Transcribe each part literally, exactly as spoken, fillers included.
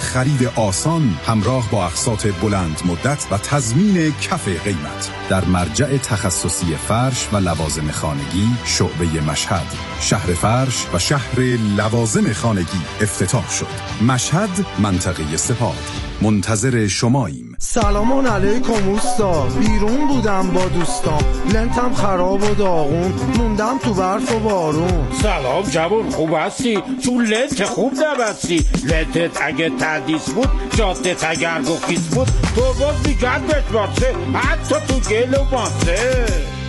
خرید آسان همراه با اقساط بلند مدت و تضمین کف قیمت در مرجع تخصصی فرش و لوازم خانگی شعبه مشهد. شهر فرش و شهر لوازم خانگی افتتاح شد. مشهد، منطقه سپاه. منتظر شماییم. سلام علیکم اوستا. بیرون بودم با دوستام، لنتم خراب و داغون، موندم تو برف و بارون. سلام جوان، خوب هستی؟ تو لنت خوب نبستی. لنتت اگه تردیس بود، جادت اگر گفیس بود، تو باز میگردت باسه، حتی تو گل و باسه.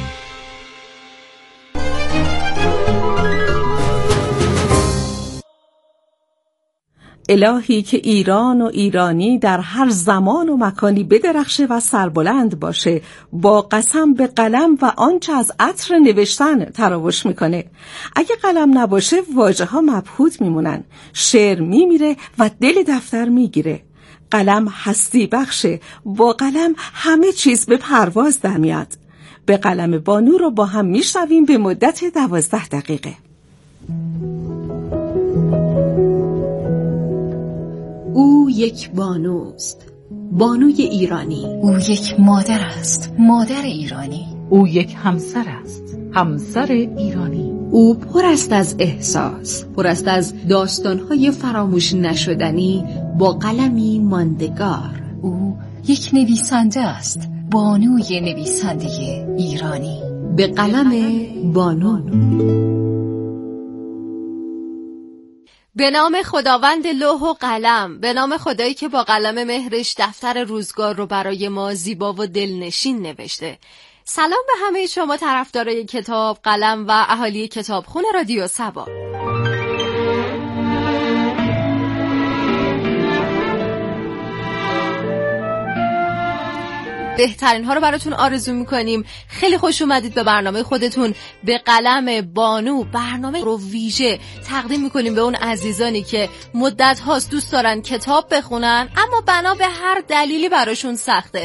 الهی که ایران و ایرانی در هر زمان و مکانی بدرخشه و سربلند باشه، با قسم به قلم و آنچه از عطر نوشتن تراوش میکنه. اگه قلم نباشه واژه ها مبهوت میمونن، شعر میمیره و دل دفتر میگیره. قلم هستی بخشه، با قلم همه چیز به پرواز در میاد. به قلم بانو رو با هم میشنویم به مدت دوازده دقیقه. او یک بانوست، بانوی ایرانی. او یک مادر است، مادر ایرانی. او یک همسر است، همسر ایرانی. او پر است از احساس، پر است از داستان‌های فراموش نشدنی با قلمی ماندگار. او یک نویسنده است، بانوی نویسنده ایرانی. به قلم بانو. به نام خداوند لوح و قلم، به نام خدایی که با قلم مهرش دفتر روزگار رو برای ما زیبا و دلنشین نوشته. سلام به همه شما طرفدارای کتاب، قلم و اهالی کتابخونه رادیو صبا. بهترین ها رو براتون آرزو میکنیم. خیلی خوش اومدید به برنامه خودتون، به قلم بانو. برنامه رو ویژه تقدیم میکنیم به اون عزیزانی که مدت هاست دوست دارن کتاب بخونن اما بنا به هر دلیلی براشون سخته.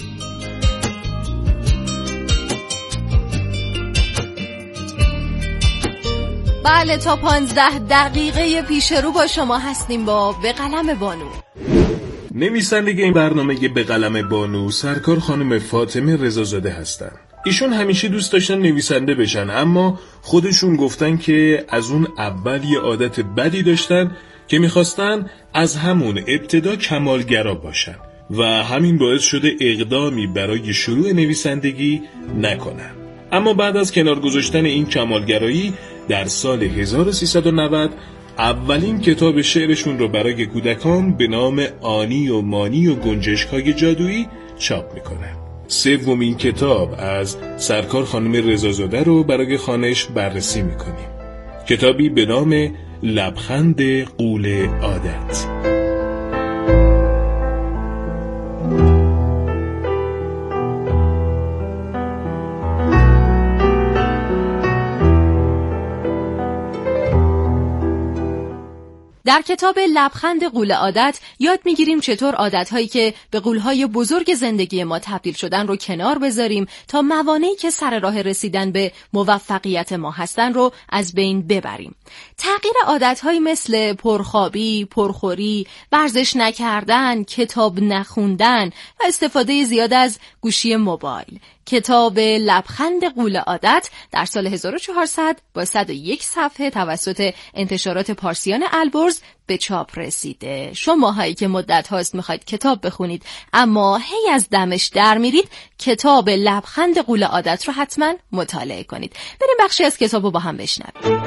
بله، تا پانزده دقیقه پیش رو با شما هستیم با به قلم بانو. نویسنده این برنامه به قلم بانو سرکار خانم فاطمه رضازاده هستن. ایشون همیشه دوست داشتن نویسنده بشن، اما خودشون گفتن که از اون اول یه عادت بدی داشتن که میخواستن از همون ابتدا کمالگرا باشن و همین باعث شده اقدامی برای شروع نویسندگی نکنن. اما بعد از کنار گذاشتن این کمالگرایی در سال هزار و سیصد و نود اولین کتاب شعرشون رو برای کودکان به نام آنی و مانی و گنجشک‌های جادویی چاپ میکنن. سومین کتاب از سرکار خانم رضازاده رو برای خوانش بررسی میکنیم. کتابی به نام لبخند غول عادت. در کتاب لبخند غول عادت یاد میگیریم چطور عادتهایی که به غولهای بزرگ زندگی ما تبدیل شدن رو کنار بذاریم تا موانعی که سر راه رسیدن به موفقیت ما هستن رو از بین ببریم. تغییر عادتهایی مثل پرخوابی، پرخوری، ورزش نکردن، کتاب نخوندن و استفاده زیاد از گوشی موبایل. کتاب لبخند غول عادت در سال هزار و چهارصد با صد و یک صفحه توسط انتشارات پارسیان البرز به چاپ رسیده. شماهایی که مدت هاست میخواید کتاب بخونید اما هی از دمش در میرید، کتاب لبخند غول عادت رو حتما مطالعه کنید. بریم بخشی از کتاب رو با هم بشنویم.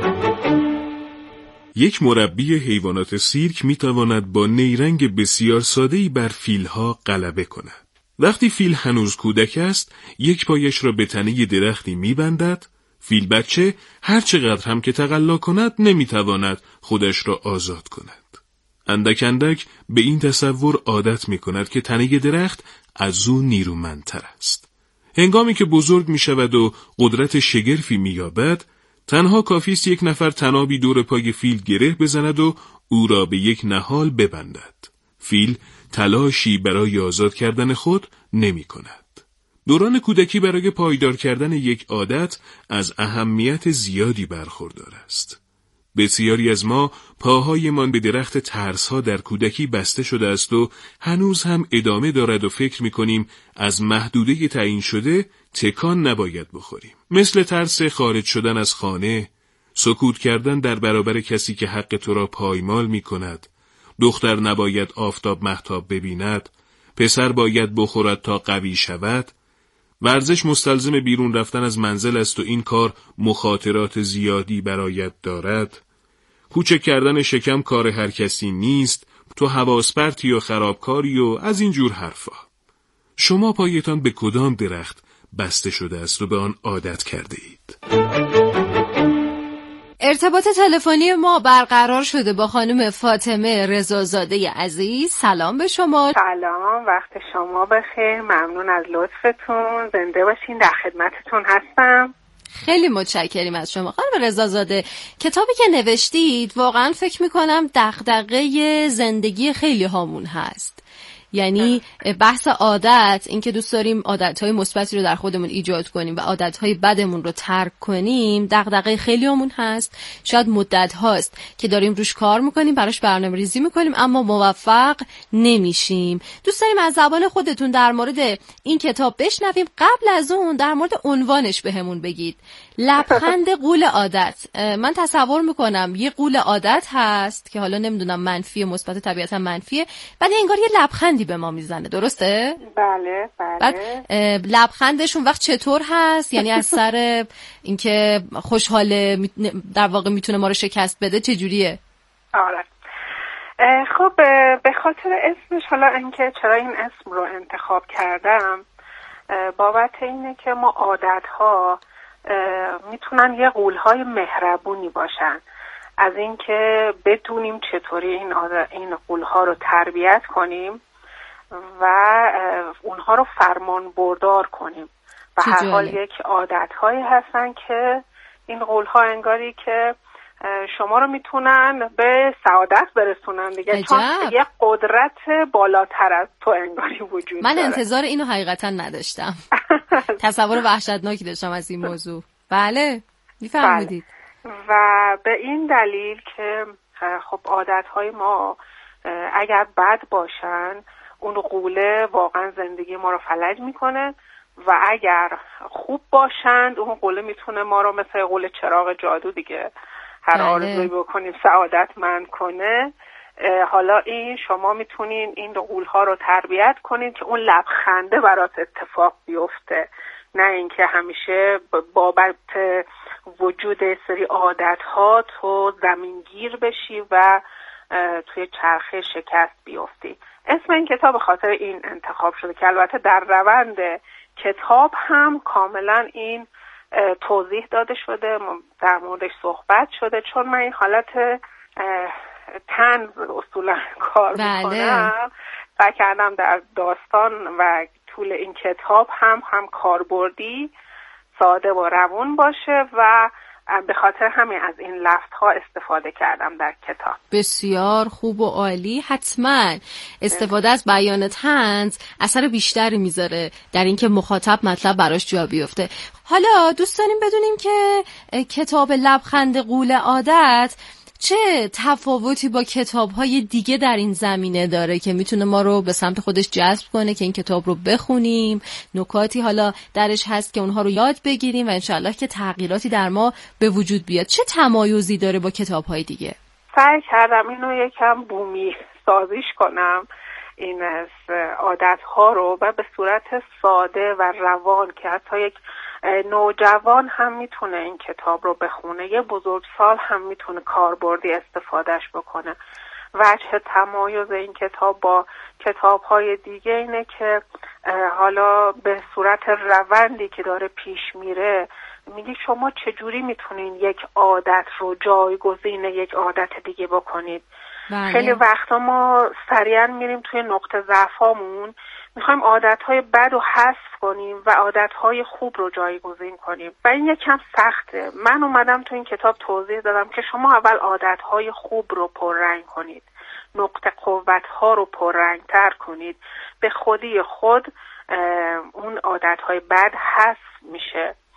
یک مربی حیوانات سیرک میتواند با نیرنگ بسیار ساده‌ای بر فیلها غلبه کند. وقتی فیل هنوز کودک است، یک پایش را به تنه درختی می‌بندد. فیل بچه هر چقدر هم که تقلا کند نمی‌تواند خودش را آزاد کند. اندک اندک به این تصور عادت می‌کند که تنه درخت از او نیرومندتر است. هنگامی که بزرگ می‌شود و قدرت شگرفی می‌یابد، تنها کافی است یک نفر طنابی دور پای فیل گره بزند و او را به یک نهال ببندد. فیل تلاشی برای آزاد کردن خود نمی کند. دوران کودکی برای پایدار کردن یک عادت از اهمیت زیادی برخوردار است. بسیاری از ما پاهایمان به درخت ترس‌ها در کودکی بسته شده است و هنوز هم ادامه دارد و فکر می‌کنیم از محدوده تعیین شده تکان نباید بخوریم. مثل ترس خارج شدن از خانه، سکوت کردن در برابر کسی که حق تو را پایمال می‌کند، دختر نباید آفتاب مهتاب ببیند، پسر باید بخورد تا قوی شود. ورزش مستلزم بیرون رفتن از منزل است و این کار مخاطرات زیادی برایت دارد. کوچک کردن شکم کار هر کسی نیست، تو حواس پرتی و خرابکاری و از این جور حرفا. شما پایتان به کدام درخت بسته شده است و به آن عادت کرده اید؟ ارتباط تلفنی ما برقرار شده با خانم فاطمه رضازاده عزیز. سلام به شما. سلام، وقت شما بخیر، ممنون از لطفتون، زنده باشین، در خدمتتون هستم. خیلی متشکریم از شما خانم رضازاده. کتابی که نوشتید واقعا فکر میکنم دغدغه زندگی خیلی هامون هست، یعنی بحث عادت، این که دوست داریم عادت‌های مثبتی رو در خودمون ایجاد کنیم و عادت‌های بدمون رو ترک کنیم، دغدغه خیلیامون هست. شاید مدت هاست که داریم روش کار میکنیم، براش برنامه‌ریزی میکنیم، اما موفق نمیشیم. دوست داریم از زبان خودتون در مورد این کتاب بشنویم. قبل از اون در مورد عنوانش بهمون بگید. لبخند غول عادت. من تصور میکنم یه غول عادت هست که حالا نمیدونم منفی مثبت، طبیعتا منفیه، ولی انگار یه لبخندی به ما میزنه، درسته؟ بله بله. بعد لبخندش اون وقت چطور هست؟ یعنی از سر اینکه خوشحاله در واقع میتونه ما رو شکست بده، چه جوریه؟ آره. خب به خاطر اسمش، حالا اینکه چرا این اسم رو انتخاب کردم، بابت اینه که ما عادت‌ها میتونن یه غول‌های مهربونی باشن، از اینکه بدونیم چطوری این این غول‌ها رو تربیت کنیم و اونها رو فرمان بردار کنیم و هر حال یک عادت‌هایی هستن که این غول‌ها انگاری که شما رو میتونن به سعادت برسونن دیگه، چون یه قدرت بالاتر از تو انگاری وجود من داره. انتظار اینو حقیقتا نداشتم. تصور وحشتناکی داشتم از این موضوع. بله میفرمودید. بله. و به این دلیل که خب عادت‌های ما اگر بد باشن، اون غوله واقعا زندگی ما رو فلج میکنه، و اگر خوب باشند اون غوله میتونه ما رو مثل غول چراغ جادو دیگه هر آرزویی بکنیم سعادتمند کنه. حالا این شما میتونین این غول‌ها رو تربیت کنین که اون لبخنده برات اتفاق بیفته، نه اینکه همیشه بابت وجود سری عادت‌ها تو زمینگیر بشی و توی چرخه شکست بیفتی. اسم این کتاب به خاطر این انتخاب شده که البته در روند کتاب هم کاملا این توضیح داده شده، در موردش صحبت شده، چون من این حالت طنز اصولا کار میکنم. سعی کردم در داستان و طول این کتاب هم هم کاربردی، ساده و روون باشه و به خاطر همین از این لفت‌ها استفاده کردم در کتاب. بسیار خوب و عالی. حتما استفاده از بیان طنز اثر بیشتری میذاره در اینکه مخاطب مطلب براش جا بیفته. حالا دوست داریم بدونیم که کتاب لبخند غول عادت چه تفاوتی با کتاب‌های دیگه در این زمینه داره که میتونه ما رو به سمت خودش جذب کنه که این کتاب رو بخونیم، نکاتی حالا درش هست که اونها رو یاد بگیریم و انشالله که تغییراتی در ما به وجود بیاد. چه تمایزی داره با کتاب‌های دیگه؟ سعی کردم اینو یکم بومی سازیش کنم، این از عادت‌ها رو، و به صورت ساده و روان که حتی یک نوجوان هم میتونه این کتاب رو بخونه، یه بزرگسال هم میتونه کاربردی استفادهش بکنه. وجه تمایز این کتاب با کتاب‌های دیگه اینه که حالا به صورت روندی که داره پیش میره میگه شما چجوری میتونین یک عادت رو جایگزین یک عادت دیگه بکنید. بله. خیلی وقتا ما سریعا میریم توی نقطه ضعفامون، میخوایم عادتهای بد رو حذف کنیم و عادتهای خوب رو جایگزین کنیم و این یکم سخته. من اومدم تو این کتاب توضیح دادم که شما اول عادتهای خوب رو پررنگ کنید، نقطه قوتها رو پررنگتر کنید، به خودی خود اون عادتهای بد حذف میشه.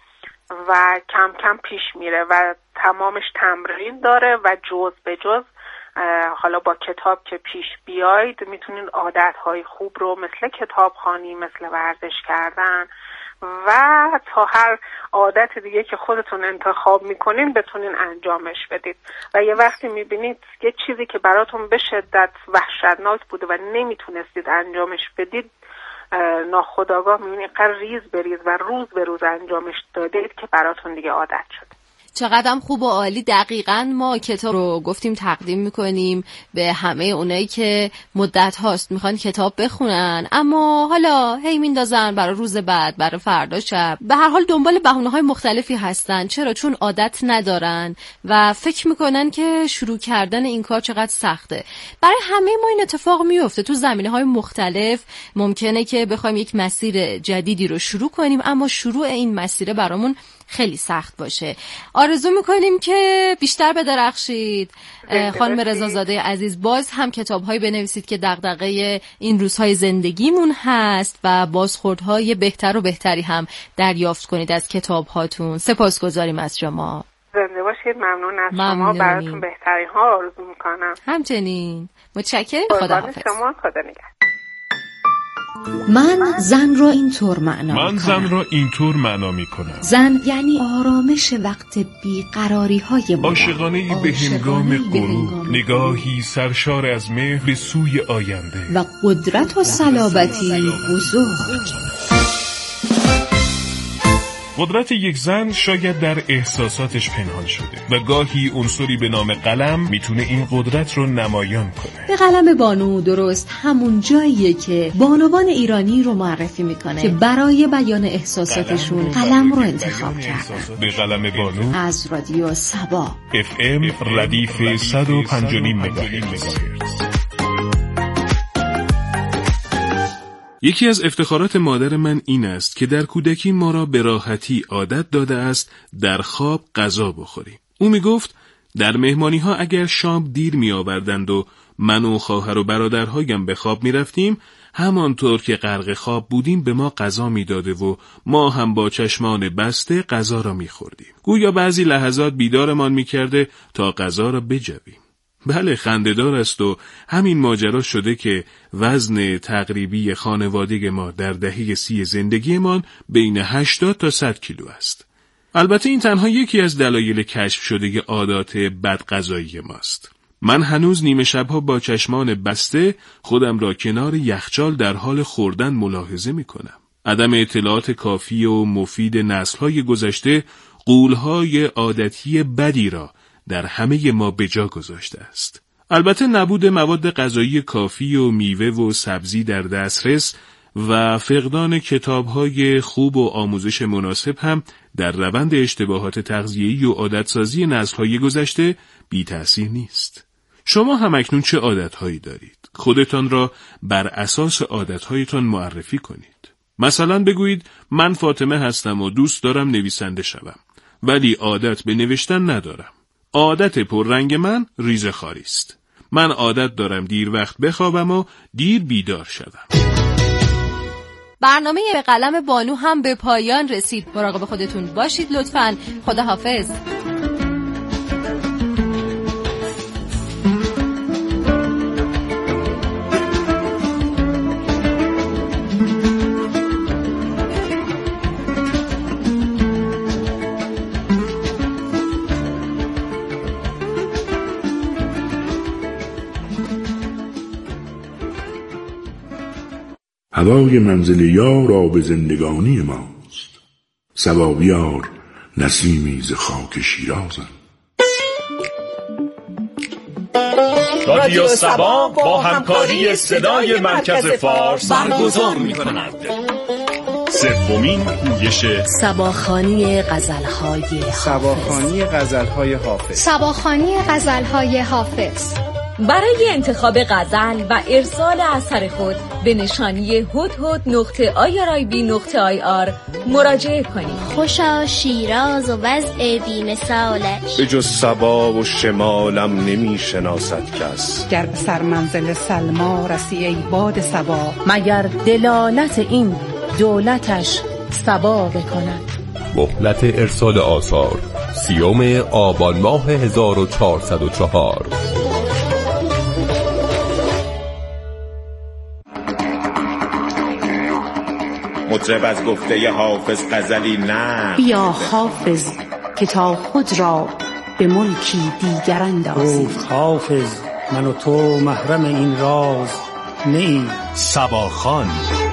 و کم کم پیش میره و تمامش تمرین داره و جز به جز حالا با کتاب که پیش بیاید میتونید عادتهای خوب رو مثل کتابخوانی، مثل ورزش کردن و تا هر عادت دیگه که خودتون انتخاب میکنین بتونین انجامش بدید. و یه وقتی میبینید یه چیزی که براتون به شدت وحشتناک بوده و نمیتونستید انجامش بدید، ناخودآگاه میبینید قرار ریز بریز و روز به روز انجامش دادید که براتون دیگه عادت شده. چقدر خوب و عالی. دقیقاً ما کتاب رو گفتیم تقدیم میکنیم به همه اونایی که مدت هاست میخوان کتاب بخونن اما حالا هی میندازن برای روز بعد، برای فردا شب، به هر حال دنبال بهونه‌های مختلفی هستن. چرا؟ چون عادت ندارن و فکر میکنن که شروع کردن این کار چقدر سخته. برای همه ما این اتفاق میفته تو زمینه‌های مختلف. ممکنه که بخوایم یک مسیر جدیدی رو شروع کنیم اما شروع این مسیر برامون خیلی سخت باشه. آرزو میکنیم که بیشتر بدرخشید. خانم رضازاده عزیز، باز هم کتاب‌هایی بنویسید که دغدغه این روزهای زندگیمون هست و بازخوردهای بهتر و بهتری هم دریافت کنید از کتاب‌هاتون. سپاسگزاریم از شما. زنده باشید. ممنون از شما. براتون بهترین ها آرزو میکنم. همچنین. متشکرم. خداحافظ. شما خدا نگهدار. من زن را اینطور معنا من می زن را اینطور معنا می کنم. زن یعنی آرامش وقت بیقراری های مدام، عاشقانه‌ای به هنگام غروب، نگاهی سرشار از مهر به سوی آینده و قدرت و صلابتی بزرگ. قدرت یک زن شاید در احساساتش پنهان شده و گاهی عنصری به نام قلم میتونه این قدرت رو نمایان کنه. به قلم بانو درست همون جاییه که بانوان ایرانی رو معرفی میکنه که برای بیان احساساتشون قلم, قلم رو انتخاب کردن. به قلم بانو از رادیو سبا اف ام ردیف صد و پنج و نیم مگاهرتز. یکی از افتخارات مادر من این است که در کودکی ما را به راحتی عادت داده است در خواب غذا بخوریم. او می گفت در مهمانی ها اگر شام دیر می آوردند و من و خواهر و برادرهایم به خواب می رفتیم، همانطور که غرق خواب بودیم به ما غذا می داده و ما هم با چشمان بسته غذا را می خوردیم. گویا بعضی لحظات بیدارمان می کرده تا غذا را بجویم. بله، خنده‌دار است و همین ماجرا شده که وزن تقریبی خانواده ما در دهه سی زندگیمان بین هشتاد تا صد کیلو است. البته این تنها یکی از دلایل کشف شده عادات بدغذایی ماست. من هنوز نیمه شبها با چشمان بسته خودم را کنار یخچال در حال خوردن ملاحظه می کنم. عدم اطلاعات کافی و مفید نسل‌های گذشته غول‌های عادتی بدی را در همه ما به جا گذاشته است. البته نبود مواد غذایی کافی و میوه و سبزی در دسترس و فقدان کتاب‌های خوب و آموزش مناسب هم در روند اشتباهات تغذیه‌ای و عادتسازی نسل‌های گذشته بی تأثیر نیست. شما هم اکنون چه عادت‌هایی دارید؟ خودتان را بر اساس عادت‌هایتان معرفی کنید. مثلا بگویید من فاطمه هستم و دوست دارم نویسنده شوم، ولی عادت به نوشتن ندارم. عادت پررنگ من ریزه‌خواری است. من عادت دارم دیر وقت بخوابم و دیر بیدار شدم. برنامه به قلم بانو هم به پایان رسید. مراقب خودتون باشید لطفاً. خداحافظ. هوای منزل یار آب زندگانی ماست، صبا بیار نسیمی ز خاک شیرازم. رادیو سبا با همکاری صدای مرکز فارس برگزار می‌کند سومین پویش سباخوانی غزل‌های حافظ. سباخوانی غزل‌های حافظ. سباخوانی غزل‌های حافظ. برای انتخاب غزل و ارسال اثر خود به نشانی هدهد نقطه آی آر آی بی نقطه آی آر مراجعه کنید. خوشا شیراز و وضع بی مثالش، به جز صبا و شمالم نمی شناسد کس. گر به سر منزل سلما رسی ای باد صبا، مگر دلالت این دولتش صبا بکند. مهلت ارسال آثار سیوم آبان ماه هزار و چهارصد و چهار. مطرب از گفته حافظ غزلی نه. بیا حافظ که تا خود را به ملکی دیگر اندازی. گفت حافظ من و تو محرم این راز نیست. صباخوان.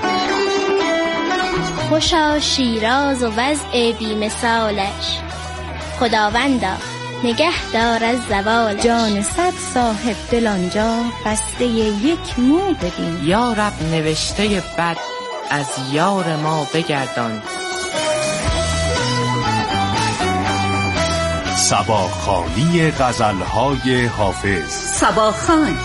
خوشا شیراز و وضع بی مثالش، خداوندا نگه دار از زوالش. جان صد صاحب دل آنجا بسته یک مو ببین. یا رب نوشته بد از یار ما بگردان. صباخوانی غزل‌های حافظ. صباخوان.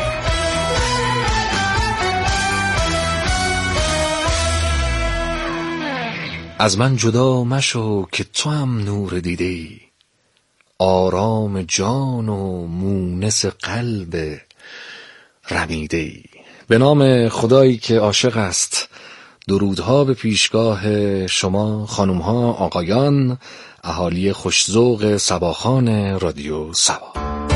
از من جدا مشو که تو هم نور دیده‌ای، آرام جان و مونس قلب رمیده‌ای. به نام خدایی که عاشق است، درودها به پیشگاه شما خانوم‌ها، آقایان، اهالی خوش‌ذوق صباخوان رادیو صبا.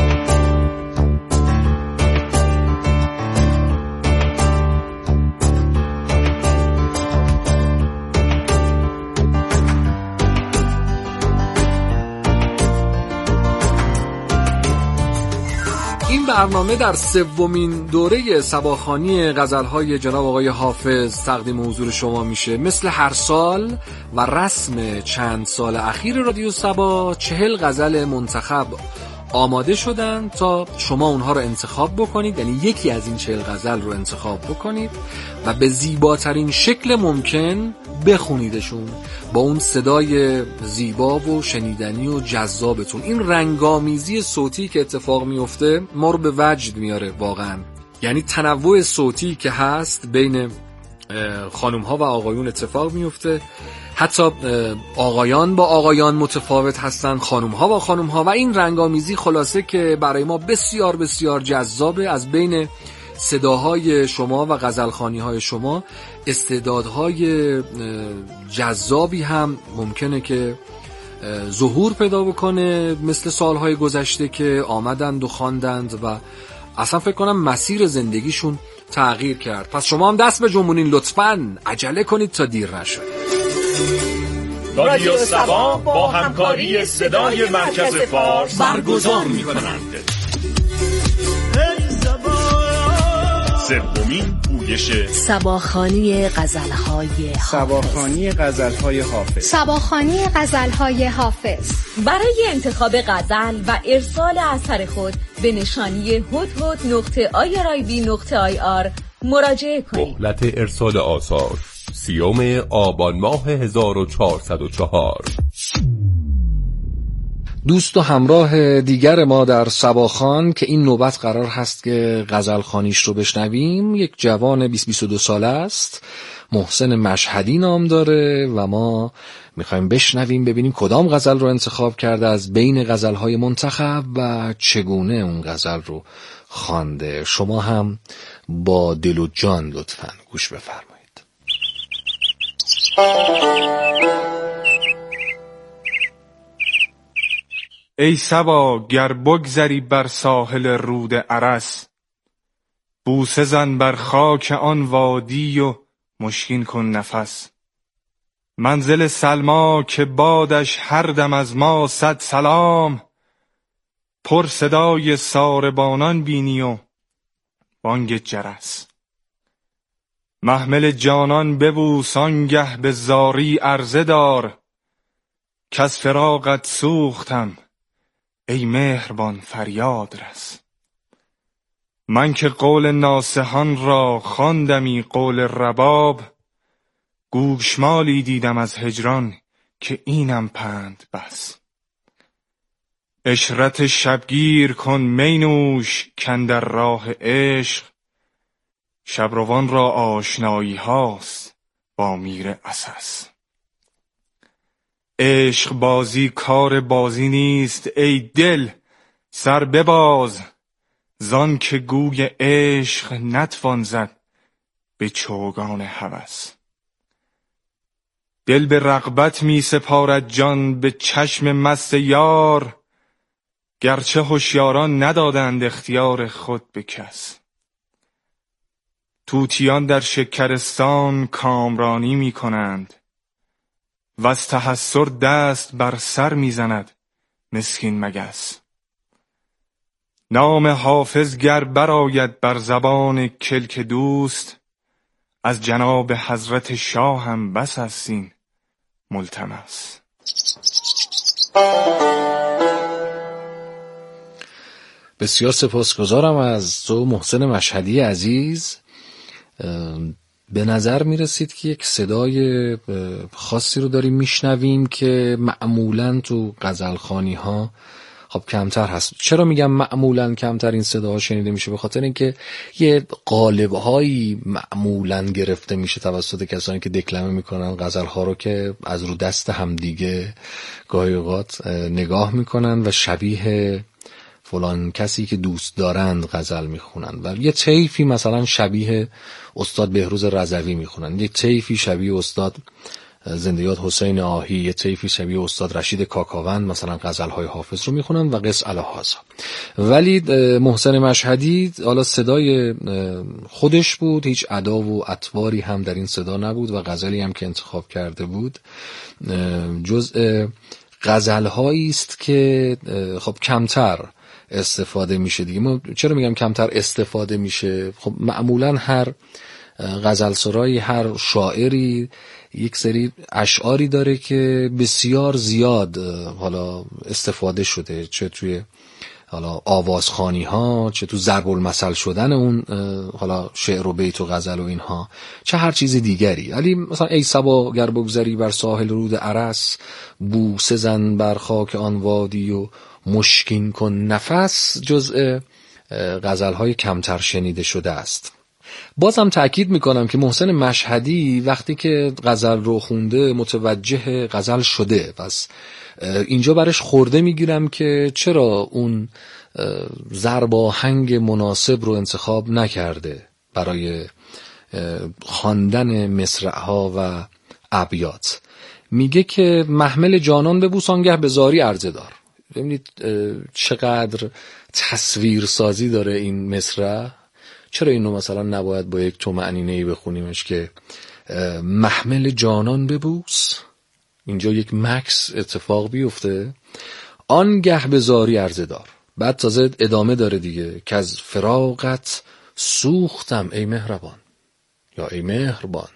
برنامه در سومین دوره صباخوانی غزل‌های جناب آقای حافظ تقدیم حضور شما میشه. مثل هر سال و رسم چند سال اخیر رادیو صبا، چهل غزل منتخب آماده شدن تا شما اونها رو انتخاب بکنید، یعنی یکی از این چهل غزل رو انتخاب بکنید و به زیباترین شکل ممکن بخونیدشون با اون صدای زیبا و شنیدنی و جذابتون. این رنگامیزی صوتی که اتفاق میفته ما رو به وجد میاره واقعا، یعنی تنوع صوتی که هست بین خانوم ها و آقایون اتفاق میفته، حتی آقایان با آقایان متفاوت هستن، خانوم ها با خانوم ها، و این رنگامیزی خلاصه که برای ما بسیار بسیار جذابه. از بین صداهای شما و غزلخوانی های شما استعدادهای جذابی هم ممکنه که ظهور پیدا بکنه، مثل سالهای گذشته که آمدند و خواندند و اصلا فکر کنم مسیر زندگیشون تغییر کرد. پس شما هم دست به جنبونین، لطفاً عجله کنید تا دیر نشه. رادیو صبا با همکاری صدای مرکز فارس برگزار می‌کنند سومین پویش صباخوانی غزل‌های حافظ. صباخوانی غزل‌های حافظ. صباخوانی غزل‌های حافظ. برای انتخاب غزل و ارسال اثر خود به نشانی هدهد نقطه آی آر آی بی نقطه آی آر مراجعه کنید. مهلت ارسال آثار سیوم آبان ماه هزار و چهارصد و چهار. دوست و همراه دیگر ما در صباخوان که این نوبت قرار هست که غزلخوانیش رو بشنویم، یک جوان بیست بیست و دو ساله است، محسن مشهدی نام داره و ما میخوایم بشنویم ببینیم کدام غزل رو انتخاب کرده از بین غزلهای منتخب و چگونه اون غزل رو خوانده. شما هم با دل و جان لطفاً گوش بفرمایید. ای صبا گر بگذری بر ساحل رود ارس، بوسه زن بر خاک آن وادی و مشکین کن نفس. منزل سلما که بادش هر دم از ما صد سلام، پر صدای ساربانان بینی و بانگ جرس. محمل جانان ببوس آنگه به زاری عرضه دار، کز فراقت سوختم ای مهربان فریاد رس. من که قول ناصحان را خواندمی قول رباب، گوشمالی دیدم از هجران که اینم پند بس. عشرت شبگیر کن می نوش کاندر راه عشق، شبروان را آشنایی هاست با میر اسس. عشق بازی کار بازی نیست ای دل سر بباز، زان که گوی عشق نتوان زد به چوگان هوس. دل به رغبت می سپارد جان به چشم مست یار، گرچه هوشیاران ندادند اختیار خود به کس. طوطیان در شکرستان کامرانی می کنند، و از تحسر دست بر سر می زند مسکین مگس. نام حافظ گر برآید بر زبان کلک دوست، از جناب حضرت شاه هم بس است این ملتمس. بسیار سپاسگزارم از تو محسن مشهدی عزیز. به نظر می رسید که یک صدای خاصی رو داریم میشنویم که معمولاً تو غزلخوانی ها خب کمتر هست. چرا میگم معمولاً کمتر این صداها شنیده میشه؟ به خاطر اینکه یه قالب‌هایی معمولاً گرفته میشه توسط کسانی که دکلمه میکنن غزل‌ها رو که از رو دست همدیگه گاهی اوقات نگاه میکنن و شبیه فلان کسی که دوست دارند غزل میخونن و یه طیفی مثلا شبیه استاد بهروز رضوی میخونن، یه طیفی شبیه استاد زنده‌یاد حسین آهی، یه طیفی شبیه استاد رشید کاکاوند مثلا غزل‌های حافظ رو میخونن و قص الهازا. ولی محسن مشهدی حالا صدای خودش بود، هیچ ادا و اطواری هم در این صدا نبود و غزلی هم که انتخاب کرده بود جزء غزل‌هایی است که خب کمتر استفاده میشه دیگه. ما چرا میگم کمتر استفاده میشه؟ خب معمولا هر غزلسرایی، هر شاعری یک سری اشعاری داره که بسیار زیاد حالا استفاده شده، چه توی حالا آوازخوانی ها، چه تو ضرب المثل شدن اون حالا شعر و بیت و غزل و اینها، چه هر چیز دیگری. ولی مثلا ای صبا گر بگذری بر ساحل رود ارس، بوسه زن بر خاک آن وادی و مشکین کن نفس جزء غزل‌های کمتر شنیده شده است. بازم تأکید میکنم که محسن مشهدی وقتی که غزل رو خونده متوجه غزل شده، پس اینجا برش خورده میگیرم که چرا اون ضرب آهنگ مناسب رو انتخاب نکرده برای خواندن مصرع‌ها و ابیات. میگه که محمل جانان ببوس آنگه به زاری عرضه دار. ببینید چقدر تصویر سازی داره این مصرع. چرا اینو مثلا نباید با یک طمأنینه‌ای بخونیمش که محمل جانان ببوس، اینجا یک مکس اتفاق بیفته، آنگه به زاری عرضه دار. بعد تازه ادامه داره دیگه که از فراقت سوختم ای مهربان، یا ای مهربان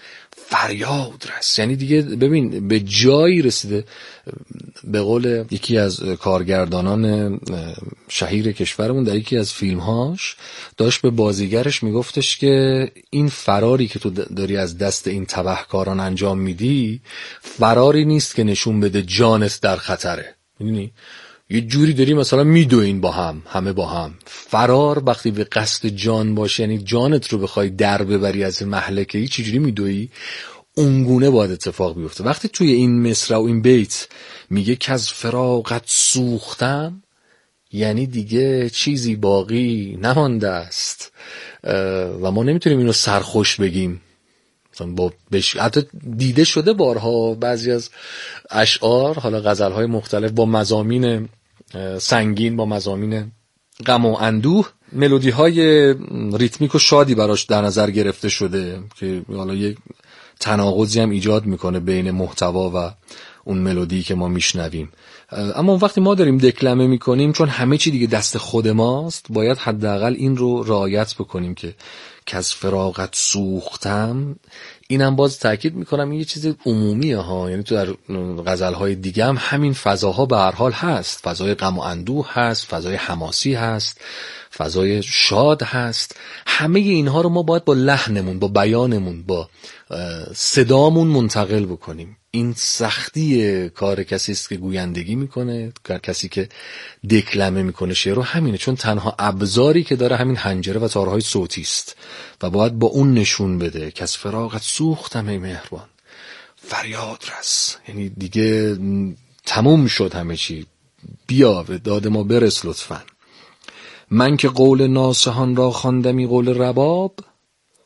فریاد رس. یعنی دیگه ببین به جایی رسیده. به قول یکی از کارگردانان شهیر کشورمون در یکی از فیلمهاش داشت به بازیگرش میگفتش که این فراری که تو داری از دست این تبهکاران انجام میدی فراری نیست که نشون بده جانت در خطره. میدونی یه جوری داری مثلا میدوین با هم، همه با هم. فرار وقتی به قصد جان باشه، یعنی جانت رو بخوای در ببری از مهلکه، ای چجوری میدوی؟ اونگونه باید اتفاق بیفته. وقتی توی این مصرع و این بیت میگه که از فراقت سوختم، یعنی دیگه چیزی باقی نمانده است و ما نمیتونیم اینو سرخوش بگیم. با بش... حتی دیده شده بارها بعضی از اشعار، حالا غزل‌های مختلف با مضامین سنگین، با مضامین غم و اندوه، ملودی‌های ریتمیک و شادی براش در نظر گرفته شده که حالا یک تناقضی هم ایجاد میکنه بین محتوا و اون ملودی که ما میشنویم. اما وقتی ما داریم دکلمه میکنیم، چون همه چی دیگه دست خود ماست، باید حداقل این رو رعایت بکنیم که که از فراقت سوختم. اینم باز تاکید میکنم این یه چیز عمومیه ها، یعنی تو در غزل‌های دیگه هم همین فضاها به هر حال هست. فضای غم و اندوه هست، فضای حماسی هست، فضای شاد هست. همه اینها رو ما باید با لحنمون، با بیانمون، با صدامون منتقل بکنیم. این سختی کار کسی است که گویندگی میکنه، کسی که دکلمه میکنه شعر رو همینه، چون تنها ابزاری که داره همین حنجره و تارهای صوتی است و باید با اون نشون بده که از فراقت سوختم ای مهربان فریاد رس. یعنی دیگه تموم شد همه چی، بیا به داد ما برس لطفاً. من که قول ناصحان را خواندمی قول رباب،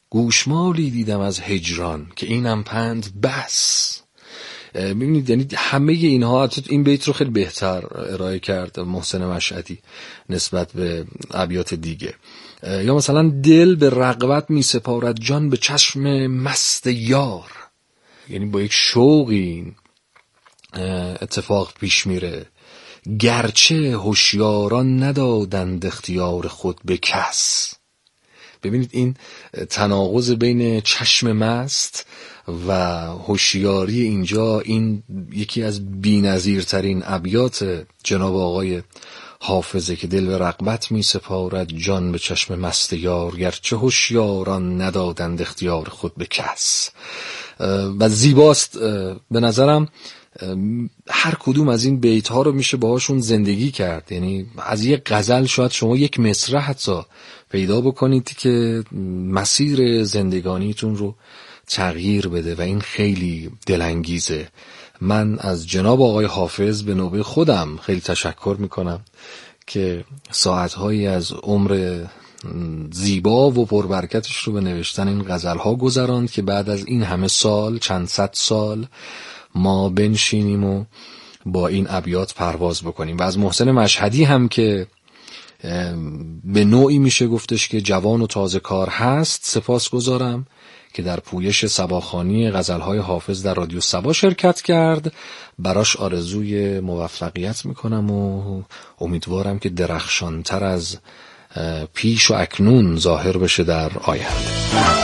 گوشمالی دیدم از هجران که اینم پند بس. ببینید یعنی همه اینها، این بیت رو خیلی بهتر ارائه کرد محسن مشهدی نسبت به ابیات دیگه. یا مثلا دل به رغبت می سپارد جان به چشم مست یار، یعنی با یک شوقی اتفاق پیش میره. گرچه هوشیاران ندادند اختیار خود به کس. ببینید این تناقض بین چشم مست و هوشیاری اینجا، این یکی از بی‌نظیرترین ابیات جناب آقای حافظه که دل به رغبت می سپارد جان به چشم مست یار، گرچه هوشیاران ندادند اختیار خود به کس. و زیباست به نظرم. هر کدوم از این بیت ها رو میشه باهاشون زندگی کرد. یعنی از یک غزل شاید شما یک مصرع حتی پیدا بکنید که مسیر زندگانیتون رو تغییر بده و این خیلی دلانگیزه. من از جناب آقای حافظ به نوبه خودم خیلی تشکر میکنم که ساعتهایی از عمر زیبا و پربرکتش رو به نوشتن این غزلها گذراند که بعد از این همه سال، چند صد سال، ما بنشینیم و با این ابیات پرواز بکنیم. و از محسن مشهدی هم که به نوعی میشه گفتش که جوان و تازه کار هست سپاس گذارم که در پویش صباخوانی غزلهای حافظ در رادیو صبا شرکت کرد. براش آرزوی موفقیت میکنم و امیدوارم که درخشانتر از پیش و اکنون ظاهر بشه در آینده.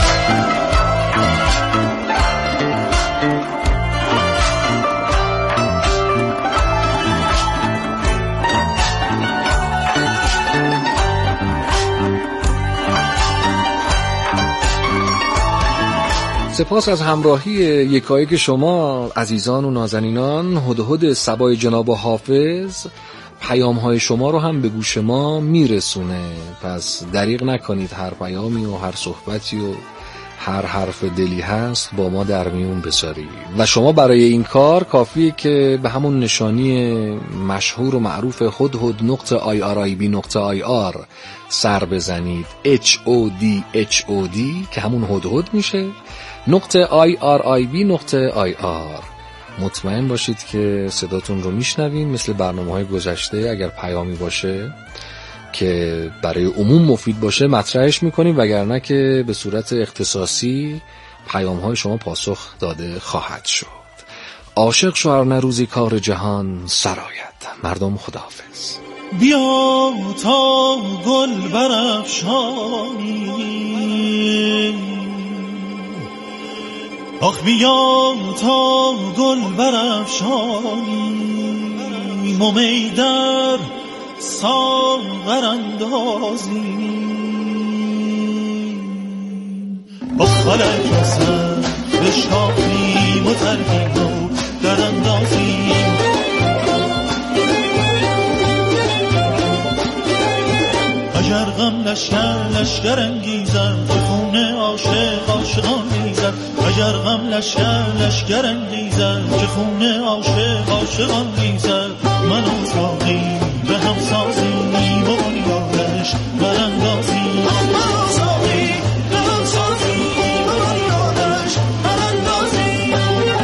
سپاس از همراهی یکایک شما عزیزان و نازنینان. هدهد صبای جناب حافظ پیام های شما رو هم به گوش ما میرسونه، پس دریغ نکنید هر پیامی و هر صحبتی و هر حرف دلی هست با ما در میون بذارید. و شما برای این کار کافیه که به همون نشانی مشهور و معروف هدهد نقطه آی آر آی بی نقطه آی آر سر بزنید، اچ او دی اچ او دی که همون هدهد میشه، نقطه آی آر آی بی نقطه آی آر. مطمئن باشید که صداتون رو میشنویم. مثل برنامه‌های گذشته اگر پیامی باشه که برای عموم مفید باشه مطرحش میکنیم، وگرنه که به صورت اختصاصی پیام‌های شما پاسخ داده خواهد شد. عاشق شو روزی کار جهان سرآید. مردم خداحافظ. بیا تا گل برافشانی، آخ بیا تا گل برافشانی، مومی در ساغر اندازی، با خلق سر بشکافیم و ترکیم و در اندازیم، اگر غم لشکر لشکر انگیزد که خون عاشق عاشقان ریزد، اگر غم لشکر لشکر انگیزد که خون عاشق عاشقان ریزد، من و ساقی به هم سازیم و بنیادش براندازیم، من و ساقی به هم سازیم و بنیادش براندازیم.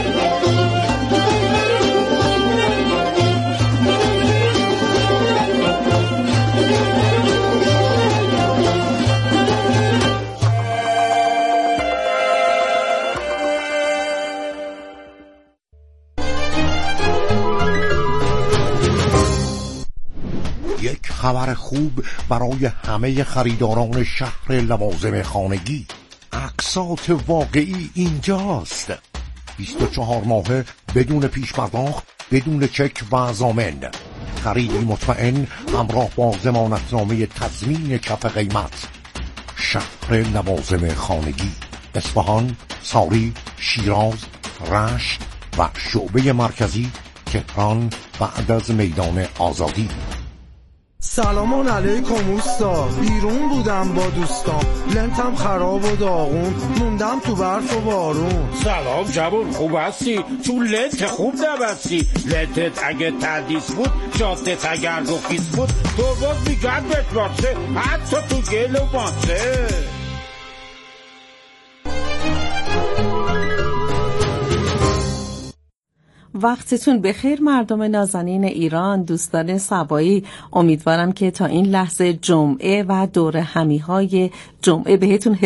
یک خبر خوب برای همه خریداران شهر لوازم خانگی. اقساط واقعی اینجاست. بیست و چهار ماهه بدون پیش پرداخت، بدون چک و ضامن. خریدی مطمئن همراه با ضمانتنامه تضمین کف قیمت. شهر لوازم خانگی، اصفهان، ساری، شیراز، رشت و شعبه مرکزی تهران بعد از میدان آزادی. سلام علیکم اوستا، بیرون بودم با دوستام، لنتم خراب و داغون، موندم تو برف و بارون. سلام جوون، خوب هستی؟ تو لنت خوب نبستی. لنتت اگه تردیس بود، جادت اگر رخیص بود، تو باز میگرد بهت راسته، حتی تو گل و ماسه. وقتتون بخیر مردم نازنین ایران، دوستان سبایی. امیدوارم که تا این لحظه جمعه و دور همیهای جمعه بهتون